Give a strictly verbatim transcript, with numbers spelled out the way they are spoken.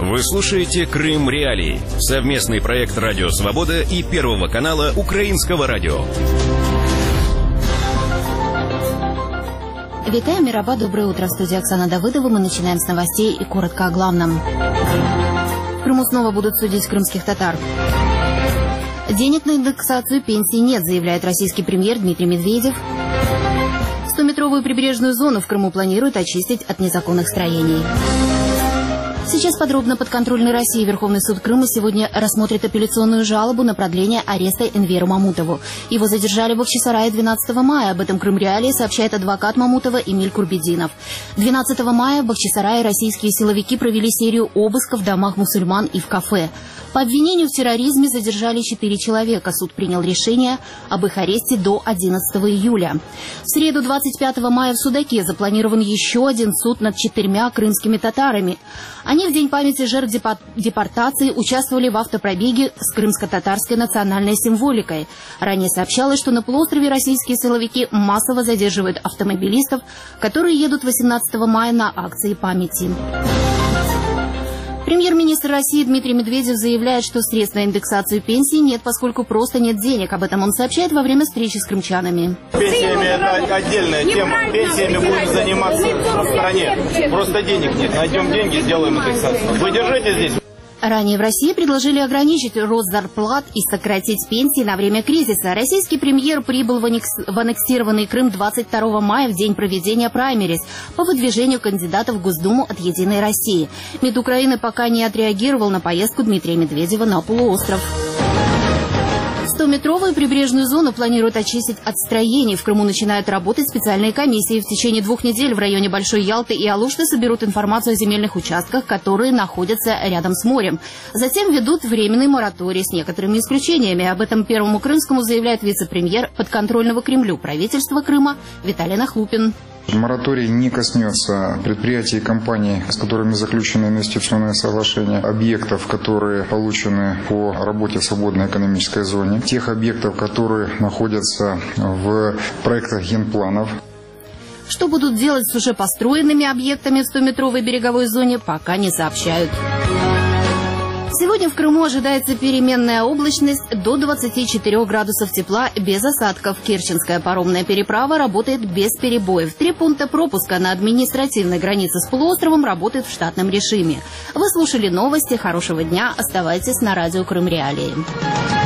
Вы слушаете «Крым Реалии» — совместный проект «Радио Свобода» и Первого канала Украинского радио. Витаю, Мираба, доброе утро. В студии Оксана Давыдова. Мы начинаем с новостей и коротко о главном. В Крыму снова будут судить крымских татар. Денег на индексацию пенсий нет, заявляет российский премьер Дмитрий Медведев. Стометровую прибрежную зону в Крыму планируют очистить от незаконных строений. Сейчас подробно. Подконтрольной России Верховный суд Крыма сегодня рассмотрит апелляционную жалобу на продление ареста Энверу Мамутову. Его задержали в Бахчисарае двенадцатого мая. Об этом Крым Реалии сообщает адвокат Мамутова Эмиль Курбединов. двенадцатого мая в Бахчисарае российские силовики провели серию обысков в домах мусульман и в кафе. По обвинению в терроризме задержали четыре человека. Суд принял решение об их аресте до одиннадцатого июля. В среду двадцать пятого мая в Судаке запланирован еще один суд над четырьмя крымскими татарами. Они в День памяти жертв депортации участвовали в автопробеге с крымско-татарской национальной символикой. Ранее сообщалось, что на полуострове российские силовики массово задерживают автомобилистов, которые едут восемнадцатого мая на акции памяти. Премьер-министр России Дмитрий Медведев заявляет, что средств на индексацию пенсий нет, поскольку просто нет денег. Об этом он сообщает во время встречи с крымчанами. Пенсиями – это отдельная тема. Пенсиями будем заниматься в стране. Просто денег нет. Найдем деньги, сделаем индексацию. Вы держите здесь. Ранее в России предложили ограничить рост зарплат и сократить пенсии на время кризиса. Российский премьер прибыл в аннексированный Крым двадцать второго мая в день проведения праймериз по выдвижению кандидатов в Госдуму от «Единой России». МИД Украины пока не отреагировал на поездку Дмитрия Медведева на полуостров. Стометровую прибрежную зону планируют очистить от строений. В Крыму начинают работать специальные комиссии. В течение двух недель в районе Большой Ялты и Алушты соберут информацию о земельных участках, которые находятся рядом с морем. Затем ведут временный мораторий с некоторыми исключениями. Об этом Первому Крымскому заявляет вице-премьер подконтрольного Кремлю правительства Крыма Виталий Нахлупин. Мораторий не коснется предприятий и компаний, с которыми заключены инвестиционные соглашения, объектов, которые получены по работе в свободной экономической зоне, тех объектов, которые находятся в проектах генпланов. Что будут делать с уже построенными объектами в стометровой береговой зоне, пока не сообщают. Сегодня в Крыму ожидается переменная облачность до двадцати четырёх градусов тепла без осадков. Керченская паромная переправа работает без перебоев. Три пункта пропуска на административной границе с полуостровом работают в штатном режиме. Вы слушали новости. Хорошего дня. Оставайтесь на радио Крым Реалии.